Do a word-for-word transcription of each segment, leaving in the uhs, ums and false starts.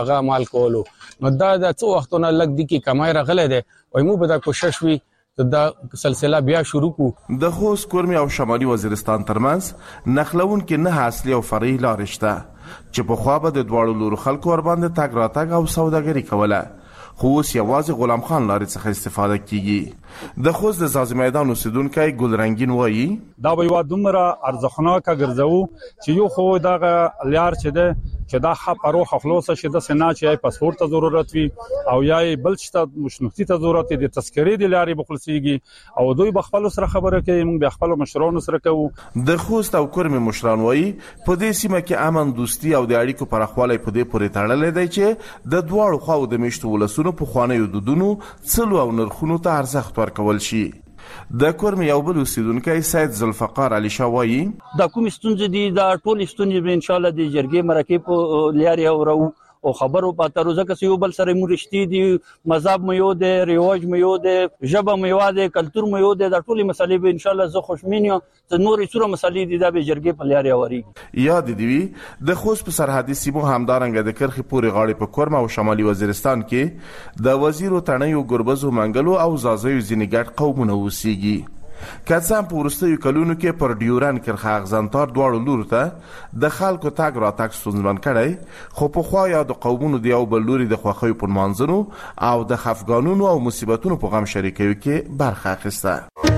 هغه مال کولو. نو دا د څو وختونه لګ دي کې کمای راغله ده او موږ به دا کوشش وی دا سلسله بیا شروع کو. د خوست کورمي او شمالي وزیرستان ترمنځ نخلون کې نه اصلي او فرعي لارې شته چې په خوا به د دواړو لورو خلکو ور باندې تګ راتګ او سوداګري کوله، خو اوس یوازې غلام خان لارې څخه استفاده کیږي. د خوست د ځاځي میدان اوسیدونکی ګل رنگین وایي دا به یو دومره ارزښتناکه ګرځو چې یو خو دغه لار چې ده چې دا خپ اروح خلاصه شي د سنا چې یې پاسپورت ته ضرورت وي او یې بل چې مشنوختي ته ضرورت دي، تذکرې د لارې بخلصيږي او دوی بخپل سره خبره کوي، موږ به خپل مشرانو سره کوو. د خوست او کورمي مشران وایي په دې سیمه کې امن، دوستي او د اړیکو پراخوالی په دې پورې تړلې دی چې د دواړو خواو د میشتو ولسونو په خوانیو دودونو، څلو او نرخونو ته ارزښت ورکول شي. د کورمي یو بل اوسیدونکی سید ذوالفقار علي شاه وایي دا کوم ستونزې دي دا ټول ستونزې به ان شاء الله د جرګې مرکې په لارې اورو او خبرو پاتره ځکه یو بل سره مرشتي دي، مذهب مې یو دی، رواج مې یو دی، ژبه مې یو دی، کلتور مې یو دی، دا ټول مسلې به ان شاء الله زه خوشمن یم چې نورې څوره مسلې دي دا به جرګې په لارې اوري. یاد دی وی د خوست په سرحدي سیمو همدارنګه د کرخي پورې غاړې په کورم او شمالي وزیرستان کې د وزیرو تڼیو، ګربزو، منګلو او زازیو ځینې ګډ قومونه اوسېږي. که څه هم په وروستیو کلونو کې پر ډیورن کرښه اغزنتار دواړو لورو ته د خلکو تګ راتګ ستونزمن کړی، خو پخوا یا د قومونو د یو بل لوري د خوښیو په نمانځنو او د خفګانونو او مصیبتونو په غم شریکوي کې برخه اخیسته.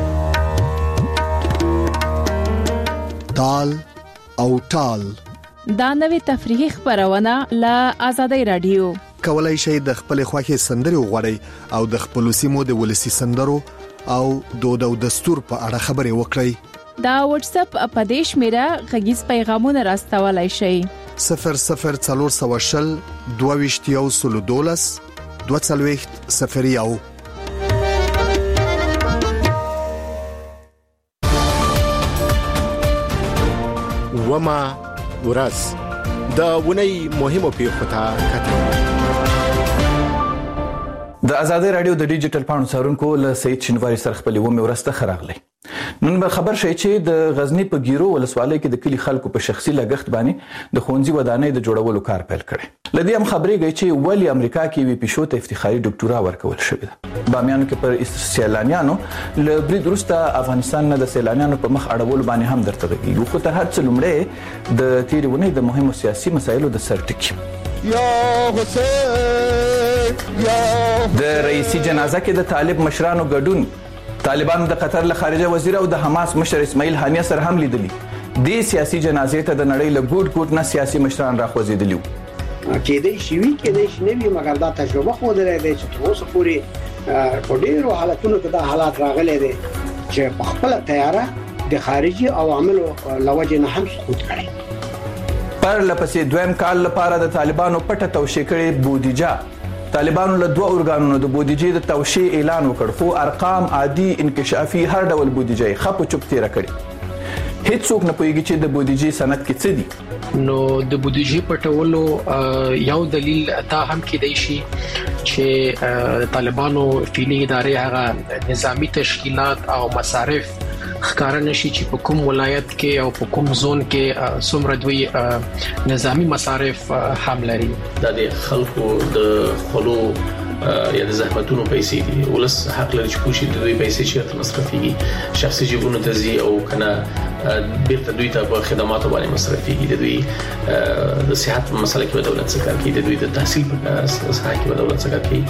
تال او ټال دا نوې تفریحي خبرونه له آزادۍ رادیو. کولای شئ د خپل خوښي سندري وغوړئ او د خپل سیمو د ولسی سندرو او دود او دستور په اړه خبرې وکړئ. دا واتس اپ اپدیش میرا غږیز پیغامونه راستولای شئ. صفر صفر څلور سوه شل دوه ویشت یو سلو دولس دوه څلوېښت صفر یو. وما ورځ د ونی مهمو پیښو ته کتل. د آزادۍ رادیو د ډیجیټل پاڼو څارونکو له سید شینواری سره خپل ومه ورسته خراغلی. نن به خبر شي چې د غزنی په ګیرو ولسوالۍ کې د کلی خلکو په شخصي لګښت باندې د ښوونځي ودانۍ د جوړولو کار پیل کړي. لدی هم خبرېږي چې ولی امریکا کې وی پښو ته افتخاري ډاکټورا ورکول شوې ده. بامیانو کې پر سیلانیانو له برید وروسته افغانستان نه د سیلانیانو په مخ اړول باندې هم درته غږیږي. خو تر هر څه لومړی د تیرې ونې د مهمو سیاسي مسایلو د سر ټکی یا حسین یا د رئیسي جنازه کې د طالب مشرانو ګډون، طالبانو د قطر له خارجه وزیر او د حماس مشر اسماعیل هانیه سره هم لیدلی. د سیاسي جنازې ته د نړۍ له ګوټ ګوټ نه سیاسي مشران راخوځېدلی وو. کېدای شي وي کېدای شي نه وي، مګر دا تجربه خو درې دی چې تر اوسه پورې په ډېرو حالتونو کې دا حالات راغلي دي چې په خپله تیاره د خارجي عواملو له وجې نه هم سقوط کړی. پر لپسې دویم کال لپاره د طالبانو پټه توشیح کړې بودیجه. طالبانو له دوه ارګانونو د بودیجې د توشیح اعلان وکړ، خو ارقام عادي، انکشافي، هر ډول بودیجه یې خپ چوپ تیره کړې. هیڅوک نه پوهیږي چې د بودیجې سند کې څه دي. نو د بودیجې پټولو یو دلیل دا هم کېدای شي چې طالبانو فعلي ادارې هغه نظامی تشکیلات او مصارف ښکارا نشي چې په کوم ولایت کې او په کوم زون کې څومره دوی نظامی مصارف هم لري. د خلکو د خلو یا د زحمتونو پیسې دي، ولس حق لري چې کوشي د دوی پیسې چې مصرفيږي شخصي جیبونو ته ځي او کنه بیرته دوی ته په خدماتو باندې مصرفيږي. د دوی د صحت په مسله کې دولت څخه کوي، د دوی د تحصیل په اساس کې دولت څخه کوي.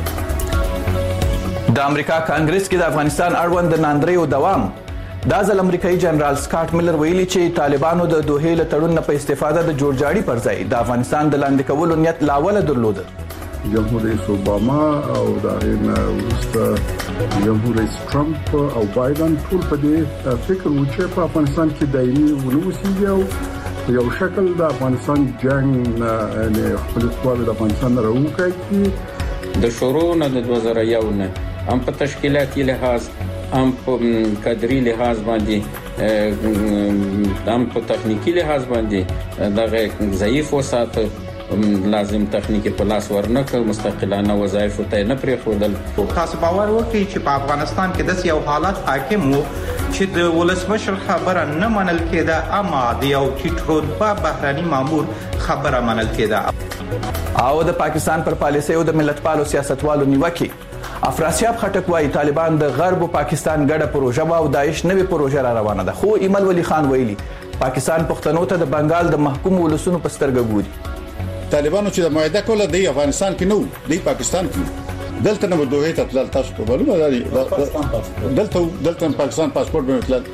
د امریکا کانګرس کې د افغانستان اړوند ناندریو دوام. دا ځل امریکایي جنرال سکاټ ملر ویلي چې طالبانو د دوحې له تړون نه په استفاده د جوړجاړي پر ځای د افغانستان د لاندې کولو نیت لاوله درلود. جمهور رئیس اوباما او د هغه وروسته جمهور رئیس ټرمپ او بایدن ټول په دې فکر و چې په افغانستان کې دایمي ونوسیږي او یو شکل د افغانستان جنگ نه خپل ځواب د افغانستان راوکړي. د شروع نه د دوه زره یو نه هم په تشکیلاتي لحاظ، هم په کادري لحاظ باندې، هم په تخنیکی لحاظ باندې دغه ضعیف وسات لازم تخنیکی په لاس ورنکړ، مستقلانه وظایف ته نه پرې خودل. تاسو باور وکړئ چې په افغانستان کې د یو حالت حاکم وو چې د ولسمشر خبره نه منل کېده، اما د یو ټیټ رتبه بهرني مامور خبره منل کېده. او د پاکستان پر پالیسي او د ملتپالو سیاستوالو نیوکه. افراسیاب خټک وايي طالبان د غرب او پاکستان ګډه پروژه او داعش نوې پروژه را روانه ده، خو ایمل ولی خان ویلي پاکستان پښتنو ته د بنگال د محکوم ولسونو په سترګه ګوري. طالبانو چې د معاهده کوله د افغانستان کې نو د پاکستان کې دلته نو دوه ته تل تاسو ته معلومه ده دلته دلته پاکستان پاسپورت به تل.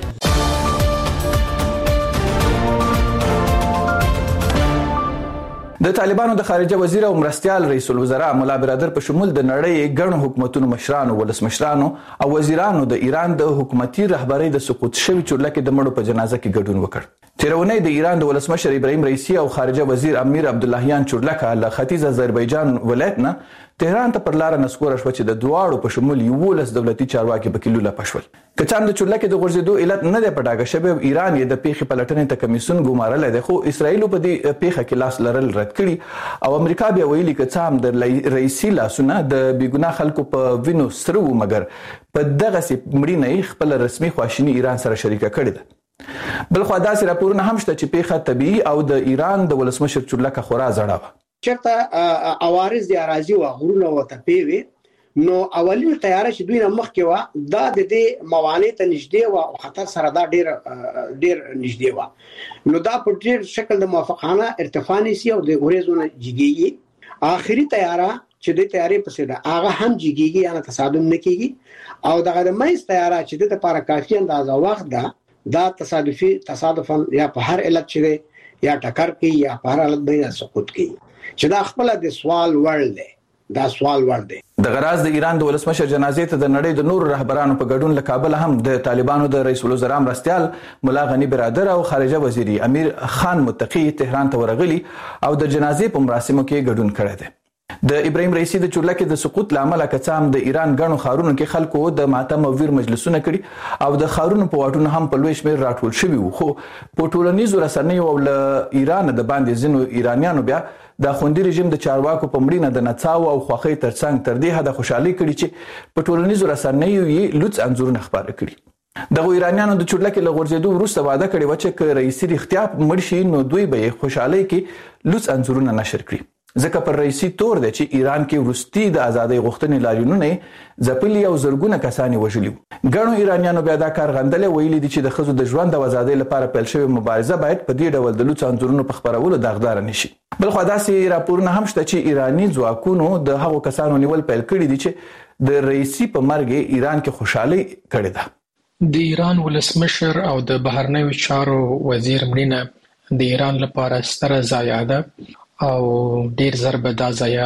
د طالبانو د خارجه وزیر او مرستيال رئیس الوزرا مولا برادر په شمول د نړۍ ګڼو حکومتونو مشرانو ولسمشرانو او وزیرانو د ایران د حکومتي رهبری د سقوط شوی چورلکه د مړو په جنازه کې ګډون وکړ. تیرونی د ایران د ولسمشر ابراهیم رئیسی او خارجه وزیر امیر عبداللهیان چورلکه له ختیځ آذربایجان ولایت نه تهران ته پر لار نسکور شو چې د دواړو په شمول یو لس دولتي چارواکي په کلو لا پښول. کچان د چورلکه د غورځېدو علت نه د پټاګه شبه ایران یې د پیخي پلټنې ته کمیسون ګمارل دی، خو اسرایل په دې پیخه کې لاس لرل رد کړي او امریکا بیا ویلي چې هم د رئیسی لاسونه د بیګنا خلکو په وینو سره و، مګر په دغه سي مړی نه خپل رسمي خواشینی ایران سره شریکه کړې ده. بل خو داسې راپورونه هم شته چې پیخه طبيعي او د ایران د ولسمشر چورلکه خورا زړه و. چرته عوارض دی راځي او غرونه وته پیوي نو اولین تیار چې دوی نه مخکې و دا د دې موانع ته نږدې و او خطر سره دا ډیر ډیر نږدې و، نو دا په ډیر شکل د موافقانه ارتفاع نسی او د اوریزونه جګیږي. اخري تیار چې د تیارې په سیده هغه هم جګیږي یا تصادم نکېږي او دغه د مېز تیار چې د لپاره کافي اندازه وخت ده دا تصادفي تصادفا یا په هر علت چې یا ټکر کوي یا په هر حالت به سقوط کوي چې دا خپل د سوال وړ دی دا سوال ور دی. د غراز د ایران د ولسمشر جنازې ته د نړۍ د نور رهبرانو په ګډون له کابل هم د طالبانو د رئیس الوزرا مرستيال مولا غنی برادر او خارجه وزیر امیر خان متقی تهران ته ورغلي او د جنازې په مراسمو کې ګډون کړی دی. د ابراهیم رئیسی د چورلکه د سقوط لامل کڅام د ایران غنو خارونو کې خلکو د ماتم او ویر مجلسونه کړي او د خارونو په واټونو هم په لوی شمیر راټول شوی وو، خو په ټولنیزو رسنیو او ل ایران د باندې زینو ایرانیانو بیا د خوندي رژیم د چارواکو په مړینه د نڅاو او خوخي ترڅنګ تر دې حد خوشحالي کړي چې په ټولنیزو رسنیو یې لوڅ انزورونه خبره کړي. دغه ایرانیانو د چورلکه له غورځېدو وروسته وعده کړې و چې رئیسی اختیار مرشي نو دوی به خوشحالي کې لوڅ انزورونه نشر کړي، ځکه پر رئیسی تور دی چې ایران کې وروستي د ازادۍ غوښتنې لاریونونه ځپلي او زرګونه کسان وژلي. ګڼو ایرانیانو بیا دا کار غندلې، ویلي دي چې د ښځو د ژوند او ازادۍ لپاره پیل شوې مبارزه باید په دې ډول د لوڅ انځورونو په خپرولو داغدار نشي. بل خو داسې راپورونه هم شته چې ایرانی ځواکونو د هغو کسانو نیول پیل کړي دي چې د رئیسی په مرګ ایران کې خوشحالي کړې ده. د ایران ولسمشر او د بهرنیو چارو وزیر مړینه د ایران لپاره ستره ضایعه ده او ډیر ضرب دا ضایع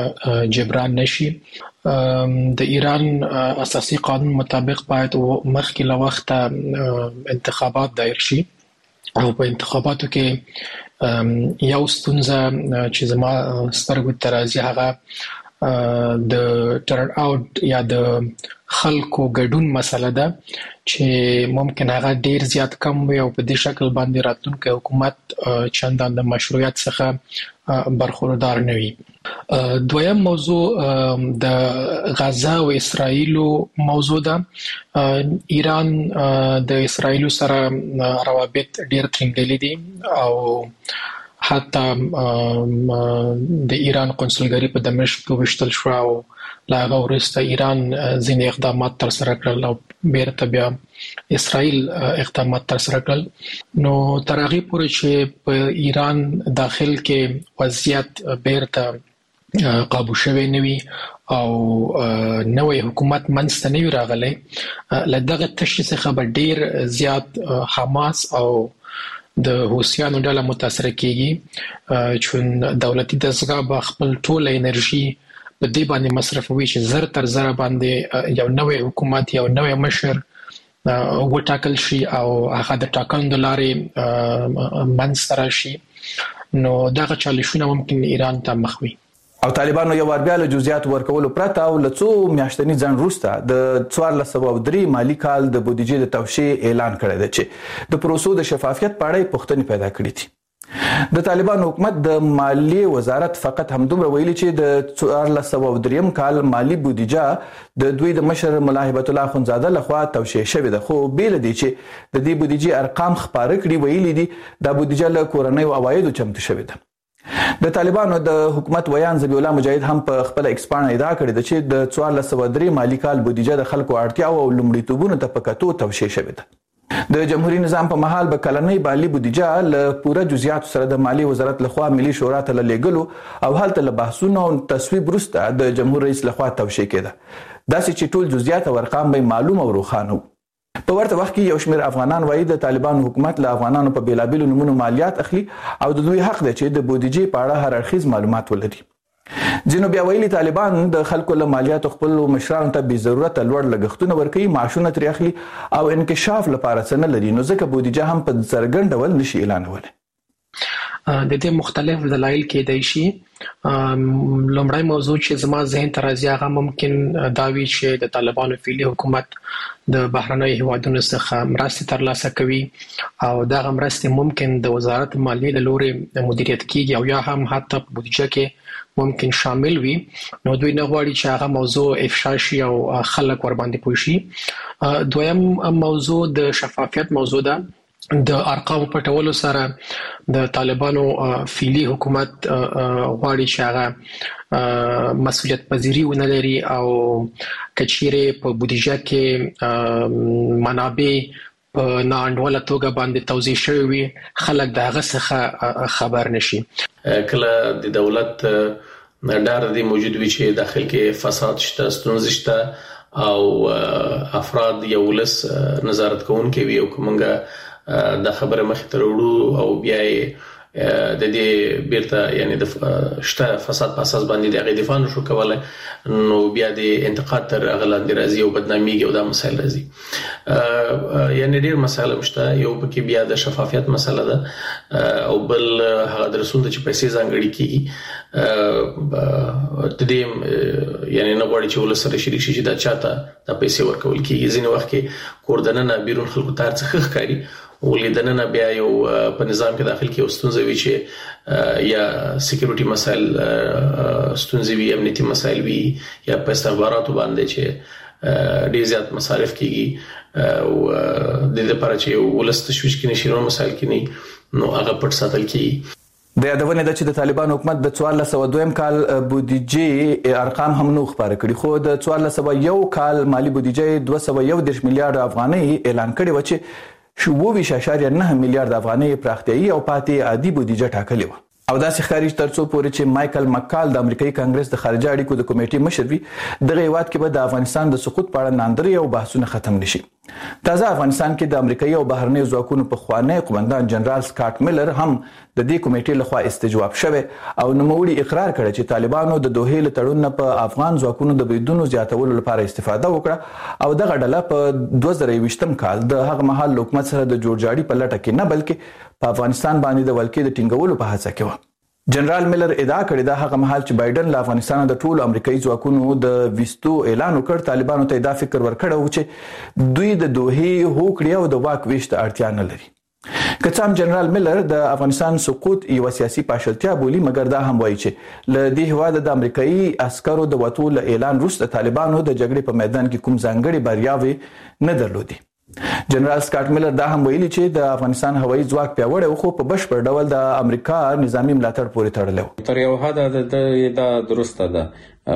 جبران نشي. د ایران اساسي قانون مطابق باید مخکې له وخته انتخابات دایر شي او په انتخاباتو کې یو ستونزه چې زما سترګو ته راځي هغه د ټرن اوټ یا د خلکو ګډون مسله ده چې ممکن هغه ډیر زیات کم وي او په دې شکل باندې راتلونکي حکومت چندان د مشروعیت څخه برخوردار نه وي. دویم موضوع د غزا او اسرائیل موضوع ده. ایران د اسرائیل سره روابط ډیر ټینګلي دي او حتی د ایران قونسلګری په دمشق کې وشتل شو او لا غوړسته ایران ځینې اقدامات تر سره کړل او بیرته بیا اسرائیل اقدامات تر سره کړل. نو تر هغه پورې چې په ایران داخل کې وضعیت بیرته قابو شوی نه وي او نوې حکومت منځته نه راغلی، لدغه تشخیص څخه ډیر زیات حماس او د حوثیانو ډله متاثر کیږي چې دولتي دستګاه به خپل ټول انرژي په دې باندې مصرفوي چې زر تر زر باندې یو نوې حکومت یو نوې مشر وټاکل شي او هغه د ټاکنو لارې منځته راشي. نو دغه چالشونه ممکن ایران ته مخ وي. او طالبانو یو ور بیا له جزئیات ورکولو پرته او لڅو میاشتنی ځان روسته د څوارلس سوه او درې مالی کال د بودیجې د توشیح اعلان کړی دی چې د پروسو د شفافیت په اړه پوښتنې پیدا کړې دي. د طالبانو حکومت د مالیې وزارت فقط همدومره ویلي چې د څوارلس سوه او درېیم کال مالی بودیجه د دوی د مشر ملا هیبت الله اخندزاده لخوا توشیح شوې ده، خو بیل دي چې د دې بودیجې ارقام خپاره کړي. ویلي دي دا بودیجه له کورنیو عوایدو چمتو شوې ده. د طالبانو د حکومت ویان ذبیح الله مجاهد هم په خپل ایکسپان ادعا کړې ده چې د څوارلس سوه درې مالی کال بودیجه د خلکو اړتیاو او لومړیتوبونو ته په کتو توشیح شوې ده. د جمهوریت نظام په مهال به کلنۍ مالی بودیجه له پوره جزئیاتو سره د مالی وزارت لخوا ملي شورا ته لېږلو او هلته له بحثونو او تصویب وروسته د جمهور رئیس لخوا توشیح کېده. داسې چې ټول جزئیات او ارقام به معلوم او روښانه وو. په ورته وخت کې یو شمېر افغانان وایي د طالبانو حکومت له افغانانو په بیلابیلو نومونو مالیات اخلي او د دوی حق دی چې د بودیجې په اړه هر اړخیز معلومات ولري. ځینو بیا ویلي طالبان د خلکو له مالیاتو خپلو مشرانو ته بې ضرورته لوړ لګښتونه ورکوي، معاشونه ترې اخلي او انکشاف لپاره څه نه لري، نو ځکه بودیجه هم په څرګند ډول نشي اعلانولی. د دې مختلف دلایل کېدای شي. لومړی موضوع چې زما ذهن ته راځي هغه ممکن دا وي چې د طالبانو فعلي حکومت د بهرنیو هیوادونو څخه مرستې ترلاسه کوي او دغه مرستې ممکن د وزارت مالیې له لوري مدیریت کیږي او یا هم حتی په بودیجه کې ممکن شامل وي. نو دوی نه غواړي چې هغه موضوع افشا شي او خلک ورباندې پوه شي. دویم موضوع د شفافیت موضوع ده. د ارقامو پټولو سره د طالبانو فعلي حکومت غواړي چې هغه مسؤلیت پذیری ونه لري او کچېرې په بودیجه کې منابع په ناانډوله توګه باندې توزیع شوی وي خلک د هغه څخه خبر نشي. کله د دولت ډار دی موجود وي چې داخل کې فساد شته، ستونزې شته او افراد یو لس نظارت کوونکي وي او کومنګه د خبره مخې ته وروړو او بیا د دې بیرته یعنی د شته فساد په اساس باندې د هغې دفاع نشو کولی، نو بیا د انتقاد تر هغه لاندې راځي او بدنامېږي او دا مسایل راځي. یعنی ډېر مسایل هم شته. یو پکې بیا د شفافیت مسله ده او بل هغه د رسول ته چې پیسې ځانګړي کېږي د دې یعنی نه غواړي چې ولس سره شریک شي چې دا چاته دا پیسې ورکول کېږي. ځینې وخت کې کور دننه بیرون خلکو ته هر څه ښه ښکاري ولیدنه بیا یو په نظام کې داخل کې ستونزې وي چې یا سکیورټي مسایل ستونزې وي، امنیتي مسایل وي یا په استخباراتو باندې چې ډېر زیات مصارف کېږي او د دې لپاره چې ولس تشویش کې نشي نور مسایل کې نه نو هغه پټ ساتل کېږي. د یادونه ده چې د طالبانو حکومت د څوارلس سوه دویم کال بودیجې ارقام هم نو خبره کړي، خو د څوارلس سوه یو کال مالی بودیجې دوه سوه یو دېرش میلیارډ افغانۍ اعلان کړې وه چې اووه اشاریه نه میلیارډ افغانۍ پراختیایي او پاتې عادي بودیجه ټاکلې وه. او داسې ښکاري چې تر څو پورې چې مایکل مکال د امریکایي کانګرس د خارجه اړیکو د کمیټې مشر وي دغه هیواد کې به د افغانستان د سقوط په اړه ناندرۍ او بحثونه ختم نشي. تازه افغانستان کې د امریکایي او بهرنیو ځواکونو پخوانی قومندان جنرال سکاټ میلر هم د دې کمیټې لخوا استجواب شوی او نوموړي اقرار کړی چې طالبانو د دوحې له تړون نه په افغان ځواکونو د بریدونو زیاتولو لپاره استفاده وکړه او دغه ډله په دوه زره یویشتم کال د هغه مهال حکومت سره د جوړجاړي په لټه کې نه بلکې په افغانستان باندې د ولکې د ټینګولو په هڅه کې و. جنرال میلر ادعا کړې ده هغه مهال چې بایدن له افغانستان د ټولو امریکایي ځواکونو د ویستو اعلان وکړ طالبانو ته دا فکر ورکړی و چې دوی د دوحې هوکړې او د واک ویش ته اړتیا نه لري. که څه هم جنرال میلر د افغانستان سقوط یوه سیاسي پاشلتیا بولي مګر دا هم وایي چې له دې هیواده د امریکایي عسکرو د وتو له اعلان وروسته طالبانو د جګړې په میدان کې کوم ځانګړې بریاوې نه درلودې. جنرال سکاټ میلر دا هم ویلي چې د افغانستان هوایي ځواک پیاوړی و خو په بشپړ ډول د امریکا نظامي ملاتړ پورې تړلی و. تر یو حده دا درسته ده.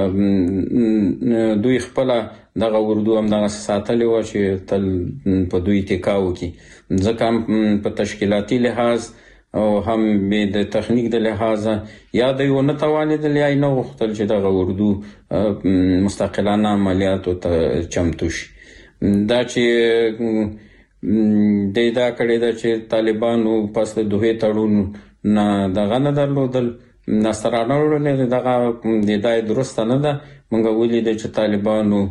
دوی خپل دغه اردو هم دغه ساتلې و چې تل په دوی ټیکا وکړي ځکه په تشکیلاتي لحاظ او هم د تخنیک د لحاظ یا دوی ونه توانېدل یا نه غوښتل چې دغه اردو مستقلانه عملیاتو ته چمتو شي. دا چې د دا کړي دا چې طالبانو پس د دوحې تړون نه دغه نه درلودل نسترانه ورونه دغه د دای درسته نه ده. موږ ولیدل چې طالبانو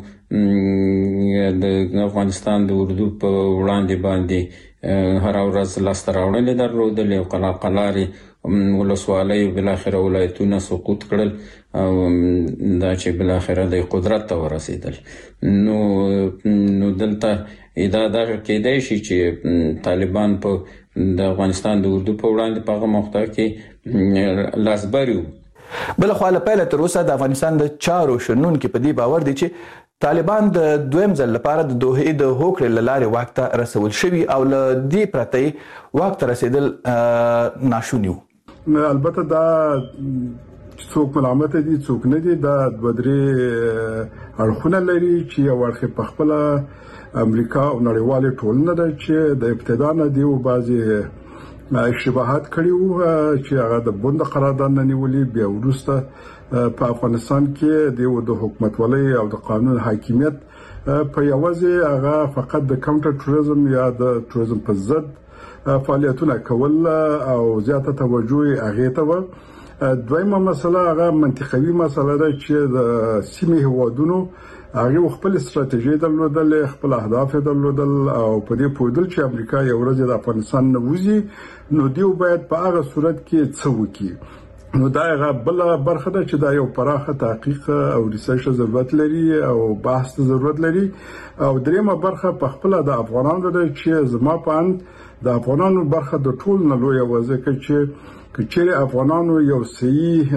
د افغانستان د اردو په وړاندې باندې هر ورځ لاسته راوړنې درلودل او قلا قلاري ولسوالۍ بلاخره ولایتونه سقوط کړل او دا چې بلاخره د قدرت ته ورسېدل. نو نو دلته دا دا کېدای شي چې طالبان په د افغانستان د اردو په وړاندې په هغه موقع کې لاسبري. بل خو له پیله تر اوسه د افغانستان د چارو شنونکو په دې باور دي چې طالبان د دویم ځل لپاره د دوحې د هوکړې له لارې واک ته رسول شوي او له دې پرته واک ته رسېدل ناشوني وو. البته دا څوک ملامت دي څوک نه دي دا بدري اړخونه لري چې یو ورخه په خپل امریکا او نړیوال ټولنه ده چې د ابتدا نه دی او بعضي اشتباهات کړي وو چې هغه د بوند قرارداد نه نیولې بیا ورسته په افغانستان کې د حکومت ولای او د قانون حاکمیت په یوازې هغه فقط د کاونټر ټوریزم یا د ټوریزم په ضد فعالیتونه کول او زیاته توجه هغه ته و. دویمه مسله هغه منطقوي مسله ده چې د سیمې هوادونو هغه خپل استراتیژي درلودل خپل اهداف درلودل او په دې پوهیدل چې امریکا یو ورځ د افغانستان نه وځي نو دیو باید په هغه صورت کې څه وکړي. نو دا هغه بل برخه ده چې دا یو پراخه تحقیق او ریسرچ ضرورت لري او بحث ضرورت لري. او دریمه برخه په خپل د افغانانو ده چې زما په اند د افغانانو برخه د ټول نه لوی وځي چې چې افغانانو یو صحیح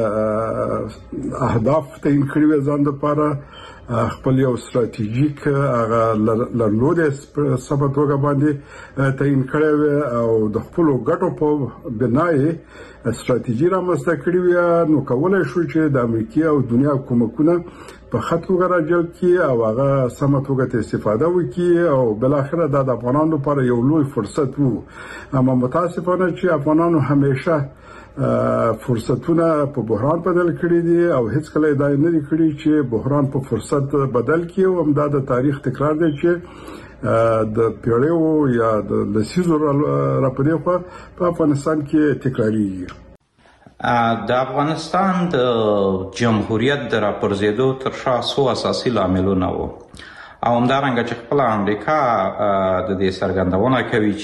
اهداف تعین کړی و ځان لپاره خپل یو استراتیژیک هغه لرلود سبب توګه باندې تعین کړی او د خپل ګټو په بنای استراتیژي رامنځته کړی و. نو کولای شو چې د امریکا او دنیا کومکونه په خطو غراجل کې او هغه سمټوګه استفاده وکړي او بل اخر د افغانانو لپاره یو لوی فرصت وو. اما متاسفانه چې افغانانو همیشه فرصتونه په بحران بدل کړي دي او هیڅ کله دا نه دي کړي چې بحران په فرصت بدل کړي او هم د تاریخ تکرار دی چې د پیړیو یا د لسیزو راپدې خو په افغانستان کې تکراریږي. د افغانستان د جمهوریت د راپرزیدو تر شا څو اساسي لاملونه وو او همدارنګه چې خپل امریکا د دې څرګندونه کوي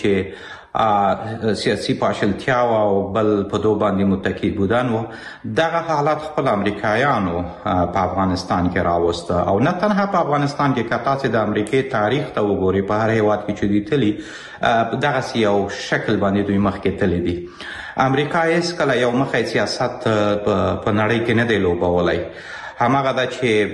چې سیاسي پاشلتیا او بل په دوه باندې متکی بودن وو. دغه حالات خپل امریکایانو په افغانستان کې راوسته او نه تنها په افغانستان کې کتا چې د امریکای تاریخ ته وګوري په هر هیواد کې چې دی تلی دغه یو شکل باندې دوی مخکې تللی دي. امریکا هیڅ کله یو مخی سیاست په نړۍ کې نه دی لوبولی. هماغه ده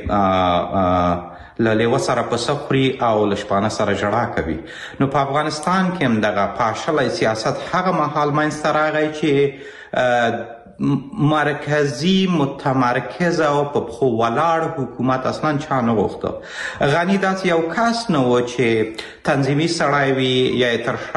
چې له لیوه سره پسه خوري او له شپانه سره ژړا کوي. نو په افغانستان کې هم دغه پاشلی سیاست هغه مهال منځته راغی چې مرکزی متمرکز او په پښو ولاړ حکومت اصلا چا نه غوښته. غني داسې یو کس نه و چې تنظیمي سړی وي یا یې تر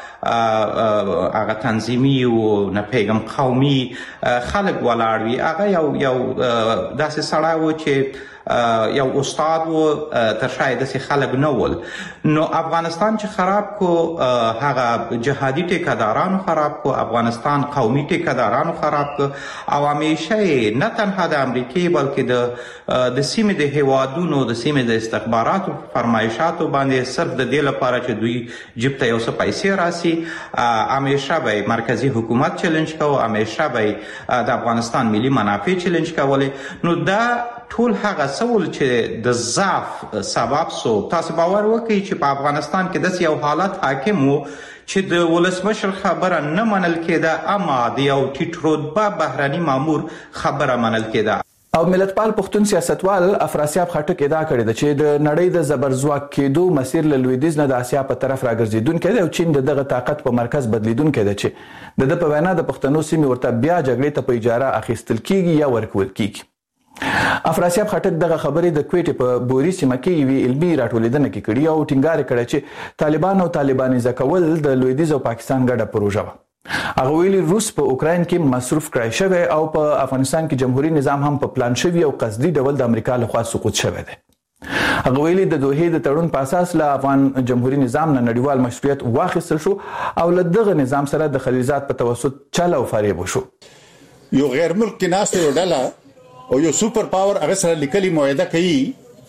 شا هغه تنظیمي و نه پیغام قومي خلک ولاړ وي. هغه یو یو داسې سړی و چې یو استاد و تر شا یې داسې خلک نه ول. نو افغانستان چې خراب کو هغه جهادي ټیکهدارانو خراب کو، افغانستان قومي ټیکهدارانو خراب کو او همیشه نه تنها د امریکای بلکې د د سیمې د هیوادونو د سیمې د استخباراتو فرمایشاتو باندې صرف د دې لپاره چې دوی جیب ته یو څه پیسې راسي همیشه به مرکزی حکومت چیلنج کوي، همیشه به د افغانستان ملي منافع چیلنج کولې. نو دا ټول هغه سوال چې د ضعف سبب سو. تاسو باور وکړئ چې په افغانستان کې داسې یو حالت حاکم وو چې د ولسمشر خبره نه منل کېده اما د یو ټیټ رتبه بهرني مامور خبره منل کېده. او ملتپال پښتون سیاستوال افراسیاب خټک ادعا کړې ده چې د نړۍ د زبرځواک کېدو مسیر له لویدیځ نه د اسیا په طرف راګرځېدونکی دی او چین د دغه طاقت په مرکز بدلیدونکی دی چې د ده په وینا د پښتنو سیمې ورته بیا جګړې ته په اجاره اخیستل کیږي یا ورکول کیږي. افراسیاب خټک دغه خبرې د کویټې په بوري سیمه کې یوې علمي راټولېدنه کې کړي او ټینګار کړی چې طالبان او طالبانیزه کول د لویدیځ او پاکستان ګډه پروژه وه. هغه ویلي روس په اوکراین کې مصروف کړی شوی او په افغانستان کې جمهوریت نظام هم په پلان شوی او قصدي ډول د امریکا لخوا سقوط شوی دی. هغه ویلي د دوحې د تړون په اساس له افغان جمهوریت نظام نه نړیوال مشروعیت واخیستل شو او له دغه نظام سره د خلیلزاد په توسط چل او فریب وشو. یو غیر ملک کې ناست یو ډله او یو سوپر پاور هغه سره لیکلي معاهده کوي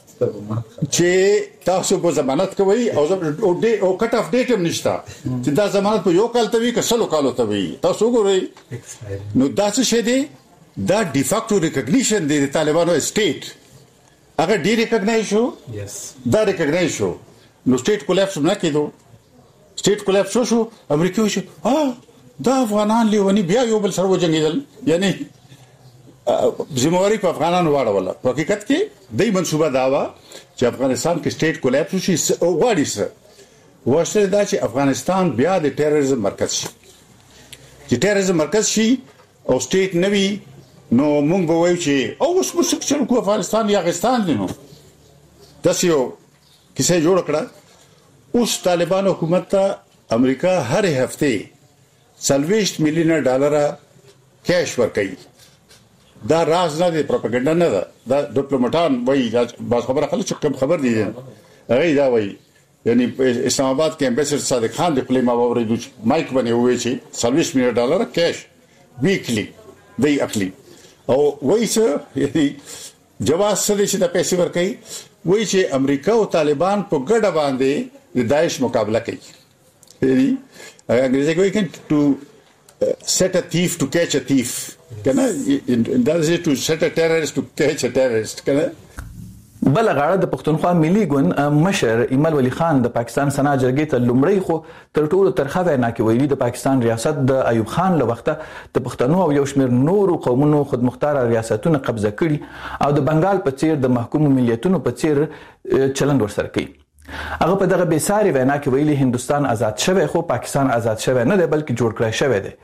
چې تاسو په ضمانت کوي او او کټ اف ډیټ هم نشته چې دا ضمانت په یو کال ته وي که سلو کالو ته وي. تاسو وګورئ نو دا څه شي دی، دا ډی فاکټو ریکګنیشن دی د طالبانو سټیټ هغه ډی ریکګنایز شو. دا ریکګنایز شو نو سټیټ کولیپس نه کېدو. سټیټ کولیپس شو شو امریکا شو ها دا افغانان لیونی بیا یو بل سره وجنګیدل، یعنی ذمہواری په افغانانو واړوله. په حقیقت کې دای منصوبه داوا چې افغانستان کې سټیټ کولیپس شي او واړي سره واشته دا چې افغانستان بیا د ټیرریزم مرکز شي. چې ټیرریزم مرکز شي او سټیټ نوي نو موږ به وایو چې او اوس موږ څنګه کو افغانستان یا افغانستان دی نو تاسو یو کیسه جوړ کړه اوس طالبان حکومت ته امریکا هر هفته سلويشت میلیون ډالر کیش ورکړي دا راز نه دی پروپاګاندا نه ده دا ډیپلوماټان وایي دا خبره خلک کوم خبر دي هغه دا وایي یعنی اسلام آباد کې امبیسډر صادق خان د خپل ماوري د مایک باندې وایي چې سلويشت میلیون ډالر کیش ویکلی دی اخلي او وایي چې یعنی جواز سره چې د پیسې ورکړي وایي چې امریکا او طالبان په ګډه باندې د داعش مقابله کوي یعنی انګریزي کوي چې to uh, set a thief to catch a thief کنه دا چې to set a terrorist to catch a terrorist کنه بل غاړه د پښتونخوا ملي ګوند مشر ایمل ولی خان د پاکستان سنا جرګې ته لومړی خو تر ټولو ترخه وینا کې ویلي د پاکستان ریاست د ایوب خان له وخته د پښتنو او یو شمېر نورو قومونو خودمختار ریاستونه قبضه کړي او د بنگال په څیر د محکوم ملیتونو په څیر چلند ورسره کوي. هغه په دغه بیساري وینا کې ویلي هندستان آزاد شوی خو پاکستان آزاد شوی نه دی بلکې جوړ کړی شوی دی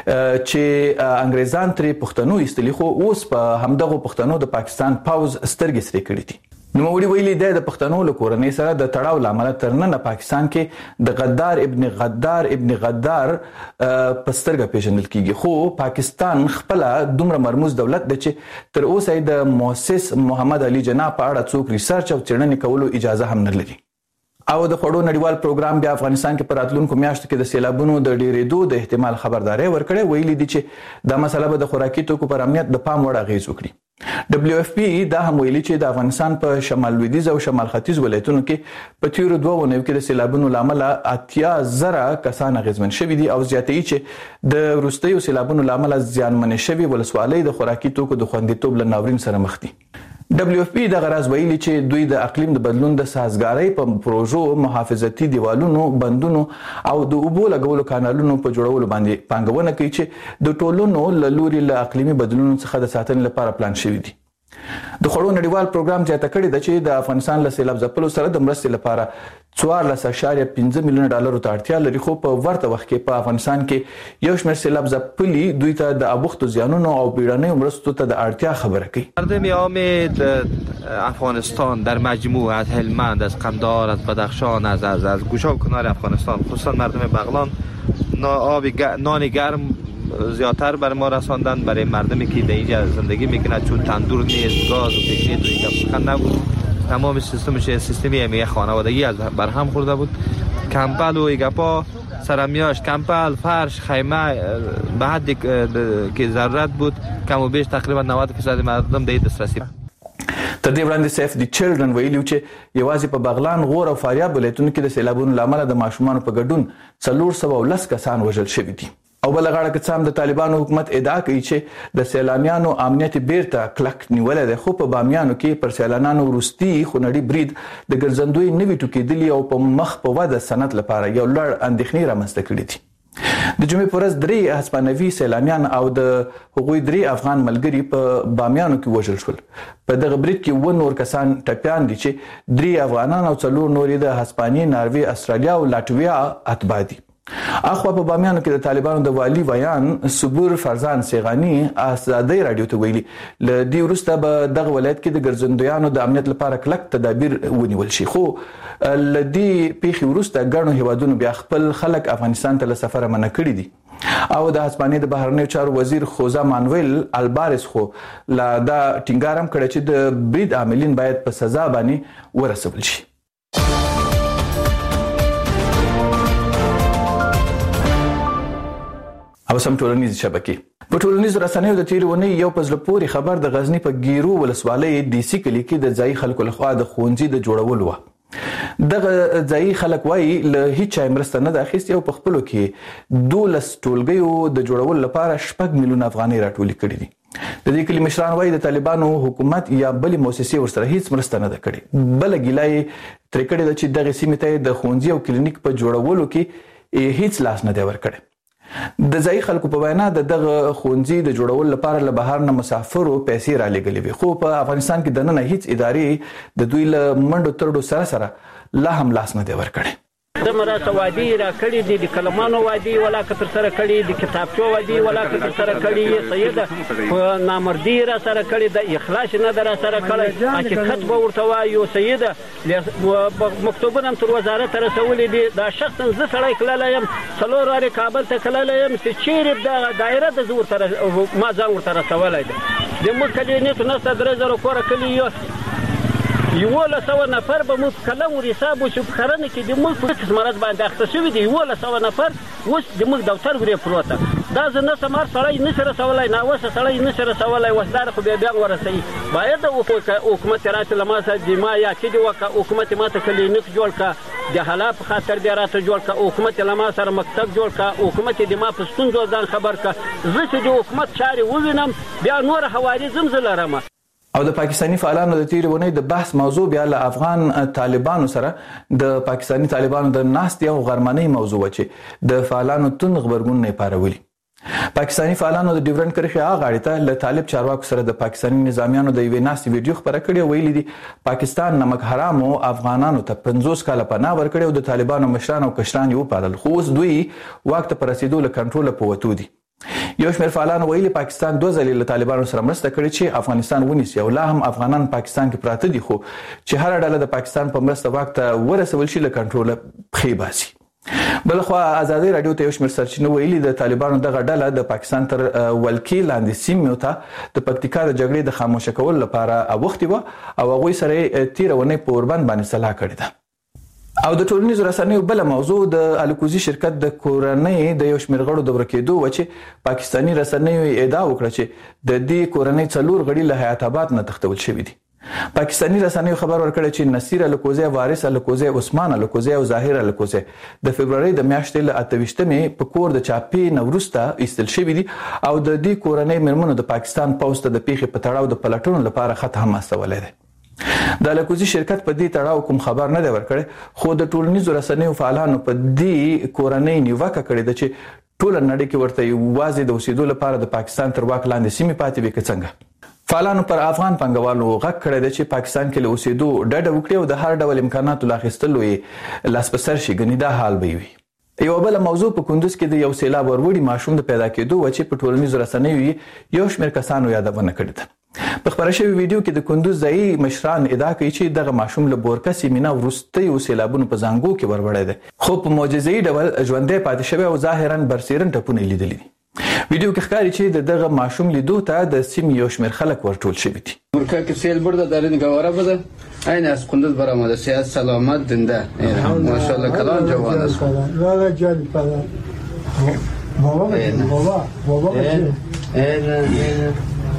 چې انګریزان ترې پښتنو ایستلي خو اوس په همدغه پښتنو د پاکستان پاوز سترګې سرې کړې دي. نو وړي ویلي دی د پښتنو له کورنۍ سره د تړاو لامل تر نن پاکستان کې د غدار ابن غدار ابن غدار په سترګه پیژندل کیږي خو پاکستان خپل دومره مرموز دولت دی چې تر اوسه د مؤسس محمد علي جناح په اړه څوک ریسرچ او څېړنې کولو اجازه هم نه لري. او د خړو نړیوال پروګرام بیا افغانستان کې پر راتلونکو میاشتو کې د سیلابونو د ډېرېدو د احتمال خبرداري ورکړې ویلي دي چې دا مسله به د خوراکي توکو پر امنیت د پام وړ اغیز وکړي. دبليو اف پی دا هم ویلي چې د افغانستان په شمال لویدیځ او شمال ختیځ ولایتونو کې په تیرو دوه ونیو کې د سیلابونو لامل اتیا زره کسان اغیزمن شوي دي او زیاتې چې د وروستیو سیلابونو لامل زیانمن شوي ولسوالۍ د خوراکي توکو د خوندیتوب له ناورین سره مخ دي. دبليو اف پی د غراز ویلي چې دوی د اقلیم د بدلون د سازګارۍ په پروژو محافظتي دیوالونو بندونو او د اوبو لګولو کانالونو په جوړولو باندې پانګونه کوي چې د ټولنو له لوري له اقلیمي بدلونونو څخه د ساتنې لپاره پلان شوی دی. د خړو نړیوال پروګرام زیاته کړې ده چې د افغانستان له سیلاب ځپلو سره د مرستې لپاره څوارلس اعشاریه پنځه میلیونه ډالرو ته اړتیا لري خو په ورته وخت کې په افغانستان کې یو شمېر سیلاب ځپلي دوی ته د ابوختو زیانونو او بیړنیو مرستو ته د اړتیا خبره کوي. مردم عام افغانستان در مجموع از هلمند از قندهار از بدخشان از از از گوشه و کنار افغانستان خصوصا مردم بغلان آب نان گرم زیادتر برای ما رساندن برای مردمی که در اینجا زندگی میکنن چون تندور نیست گاز و پیشنید و اینجا سخن نبود تمام سیستمش سیستمی یک خانوادگی از برهم خورده بود. کمپل و ایگپا سرمیاش کمپل فرش خیمه به حدی که ضرورت بود کم و بیش تقریبا نود درصد مردم در دسترسی. تر دې وړاندې سیف دی چلډرن ویلي چې یوازې په بغلان غور او فاریاب ولایتونو کې د سیلابونو لامل د ماشومان په ګډون څلور سوه ولس کسان وژل شوي دي. او بل غاړه کې څام د طالبانو حکومت ادعا کوي چې د سیلانیانو امنیت بیرته کلک نیولې ده خو په بامیانو کې پر سیلانیانو وروستي خونړي برید د ګرځندوی نوي ټوکېدلي او په مخ په وده صنعت لپاره یو لړ اندېښنې رامنځته کړې دي. د جمعې په ورځ درې هسپانوي سیلانیان او د هغوی درې افغان ملګري په بامیانو کې وژل شول. په دغه برید کې اووه نور کسان ټپیان دي چې درې افغانان او څلور نور د هسپانیې ناروې استرالیا او لاتویا اتباع دي. اخوا په بامیانو کې د طالبانو د والی ویان صبور فرزان سیغانی آزادۍ رادیو ته ویلي ل دې وروسته به دغه ولایت کې د ګرځندویانو د امنیت لپاره کلک تدابیر ونیول شي خو ل دې پیښې وروسته ګڼو هیوادونو بیا خپل خلک افغانستان ته له سفره منع کړي دي او د هسپانیې د بهرنیو چارو وزیر خوزا مانویل البارس خو لا دا ټینګار هم کړی چې د برید عاملین باید په سزا باندې ورسول شي. او سم ټولنیز شبکې په ټولنیز رسنیو د تیر ونی یو پزله پوری خبر د غزنی په ګیرو ولسوالۍ ډي سي کلی کې د ځای خلکو لخوا د خونځي د جوړولو و دغه ځای خلک وایي له هیڅ مرسته نه د اخیستي او په خپلو کې دولس ټولګیو د جوړولو لپاره شپږ میلیون افغانۍ راټولې کړي دي. د دې کلی مشران وایي د طالبانو حکومت یا بلې مؤسسې ورسره هیڅ مرسته نه ده کړې. بله ګیله یې ترې کړې ده چې دغې سیمې ته د ښوونځي او کلینیک په جوړولو کې هیڅ لاس نه دی ورکړی. د ځای خلکو په وینا د دغه ښوونځي د جوړولو لپاره له بهر نه مسافرو پیسې رالېږلې وي خو په افغانستان کې دننه هیڅ ادارې د دوی له منډو ترډو سره سره لا هم لاس نه دی ورکړی. زمرا سوادي را کړی دي د کلمانو وادي ولا کتر سره کړی د کتابچو وادي ولا کتر سره کړی سیده نامردی را سره کړی د اخلاص نه در سره کړی حقیقت به ورته وایو سیده مکتوبونه تر وزارت رسولې دي دا شخصا زه سړی کړلایم څلور واره کابل ته کړلایم چې چیرې د دایره د زور تر ما ځان ورته رسولای دي د مکلې نه تنه درې زره کور کلی یو یو له سو نفر به مو کلم ور حساب وشو خرنه کې د ملک په مرز باندې اخته شوی دی یو له سو نفر اوس د ملک دفتر ورې پروته دا زنه سمار سړی نشره سوالای نه وسه سړی نشره سوالای وسدار خو بیا بیا ورسي باید حکومت راته لماسه د ما یا کې دی وک حکومت ماته کلینیک جوړ کا د حالات خاطر دی راته جوړ کا حکومت لماسه مکتب جوړ کا حکومت د ما په ستونزو ځان خبر کا زه چې د حکومت چاري ووینم بیا نور حواري زمزلرم. او د پاکستانی فعالانو د تیرې ونې د بحث موضوع بیا له افغان طالبانو سره د پاکستانی طالبانو د ناست یو غرمنۍ موضوع چې د فعالانو تون خبرګون نه پارولي. پاکستانی فعالانو د ډیورنډ کرښې هغه غاړې ته له طالب چارواکو سره د پاکستانی نظامیانو د یوې ناستې ویډیو خبره کړې ویلي دي پاکستان نمک حرامو افغانانو ته پنځوس کاله پناه ورکړې او د طالبانو مشران او کشران یې وپالل خو اوس دوی واک ته په رسېدو له کنټروله په وتو دي. یو شمېر فعالانو ویلي پاکستان دوه ځلې له طالبانو سره مرسته کړې چې افغانستان ونیسي او لا هم افغانان پاکستان کې پراته دي خو چې هر ډله د پاکستان په مرسته واک ته ورسول شي له کنټروله پښې باسي. بلخوا ازادي رادیو ته یو شمېر سرچینو ویلي د طالبانو دغه ډله د پاکستان تر ولکې لاندې سیمو ته د پکتیکا د جګړې د خاموشه کولو لپاره اوښتې وه او هغوی سره یې تېره اونۍ په اوربند باندې سلا کړې ده. او د ټولنیزو رسنیو بل موضوع د الکوزي شرکت د کورنۍ د یو شمېر غړو د ورکېدو و چې پاکستانی رسنیو ادعا وکړه چې د دې کورنۍ څلور غړي له حیات آباد نه تښتول شوي دي. پاکستانی رسنیو خبر ورکړی چې نصیر الکوزی، وارث الکوزی، عثمان الکوزی او ظاهر الکوزی د فبرवरी د میاشتې له اته ویشتمې په کور د چاپی نوروسته ایستل شوي دي او د دې کورنۍ مېرمنو د پاکستان پوسټ د پیښې په تړاو د پلټونو لپاره خط هم استولی دی. د الکوزي شرکت په دې تړاو کوم خبر نه دی ورکړی خو د ټولنیزو رسنیو فعالانو په دې کورنۍ نیوکه کړې ده چې ټول نړۍ کې ورته یوازې د اوسېدو لپاره د پاکستان تر واک لاندې سیمې پاتې وي که څنګه. فعالانو پر افغان پانګوالو غږ کړی دی چې پاکستان کې له اوسېدو ډډه وکړي او د هر ډول امکاناتو له اخیستلو یې لاس په سر شي ګنې دا حال به وي. یو بل موضوع په کندوز کې د یو سیلاب وروړي ماشوم د پیدا کېدو و چې په ټولنیزو رسنیو یې یو شمېر کسانو یادونه کړې ده. په خبره شوې ویډیو کې د کندوز ځایي مشران ادعا کوي چې دغه ماشوم له بورکه سیمې نه وروستیو سیلابونو په زانګو کې وروړی دی خو په معجزه‌ایي ډول ژوندی پاتې شوی او ظاهرا برسېرن ټپونه یې لیدلي دي. ویډیو کې ښکاري چې د دغه ماشوم لیدو ته د سیمې یو شمېر خلک ورټول شوي دي. مرکه سیل برده در این گواره بده این از کندوز برآمده صحت سلامت زنده ماشاءالله کلان جوان است والا جان پدر بابا بابا بابا این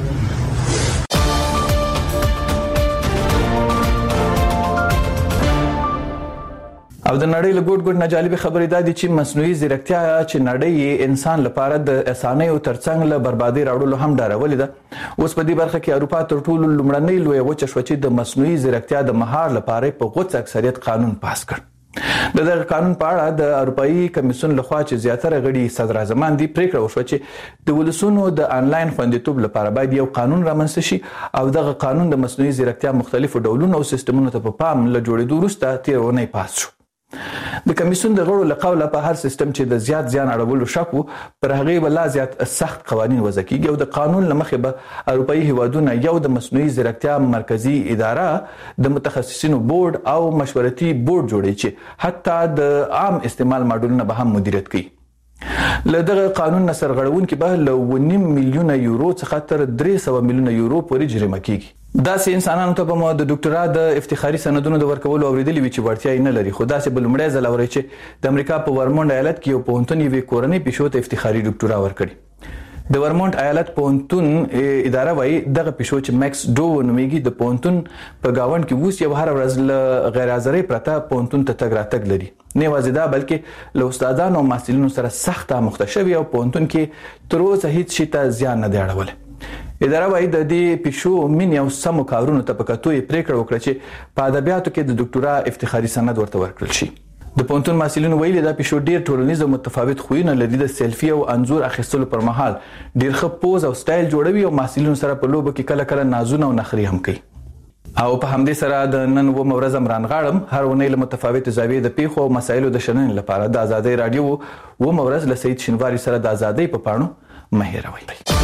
او د نړۍ له ګوټ ګوټ نه جالبې خبرې دا دي چې مصنوعي ځیرکتیا چې نړۍ انسان لپاره د اسانیو ترڅنګ له بربادۍ راوړلو هم ډارولې ده. اوس په دې برخه کې اروپا تر ټولو لومړنۍ لویه وچه شوه چې د مصنوعي ځیرکتیا د مهار لپاره په غوڅ اکثریت قانون پاس کړ. د دغه قانون په اړه د اروپایي کمیسیون لخوا چې زیاتره غړي صدراعظمان دي پریکړه وشوه چې د ولسونو د انلاین خوندیتوب لپاره باید یو قانون رامنځته شي او دغه قانون د مصنوعي ځیرکتیا مختلفو ډولونو او سیستمونو ته په پام له جوړېدو وروسته تېره اونۍ پاس شو. د کمیسیون د غړو له قوله په هر سیستم چې د زیات زیان اړولو شک و پر هغې به لا زیات سخت قوانین وضع کیږي او د قانون له مخې به اروپایي هیوادونه یو د مصنوعي ځیرکتیا مرکزي اداره د متخصصینو بورډ او مشورتي بورډ جوړوي چې حتی د عام استعمال ماډلونه به هم مدیریت کوي. له دغه قانون نه سرغړونکي به له اوه نیم میلیونه یورو څخه تر درې سوه میلیونه یورو پورې جریمه کیږي. داسې انسانانو ته به مو د ډاکټرا د افتخاري سندونو د ورکولو اورېدلي وي چې وړتیا یې نه لري خو داسې به لومړی ځل اورئ چې د امریکا په ورمونډ ایالت کې یو پوهنتون یوې کورنۍ پیشو ته افتخاري ډاکټرا ورکړي. د ورمونټ ایالت پوهنتون اداره وايي دغه پیشو چې مکس ډو نومیږي د پوهنتون په گاوند کې اوس یو هر ورځ له غیر حاضرۍ پرته پوهنتون ته تګ راتګ لري. نه یوازې دا بلکې له استادانو او محصلینو سره سخت آموخته شوي او پوهنتون کې تر اوسه هیڅ شي ته زیان نه دی اړولی. اداره وايي د دې پیشو مینې او سمو کارونو ته په کتو یې پریکړه وکړه چې په ادبیاتو کې د ډاکټرا افتخاري سند ورته ورکړل شي. د پوهنتون محصلینو ویلي دا پیشو ډیر ټولنیز او متفاوت خویونه لري. د سیلفي او انځور اخیستلو پر مهال ډیر ښه پوز او سټایل جوړوي او محصلینو سره په لوبو کې کله کله نازونه او نخري هم کوي. او په همدې سره د نن و مورز امران غاړم هر ونې له متفاوت زاویې د پیښو او مسایلو د شننې لپاره د آزادۍ رادیو و مورز له سید شینواری سره د آزادۍ په پاڼو مه هېروئ.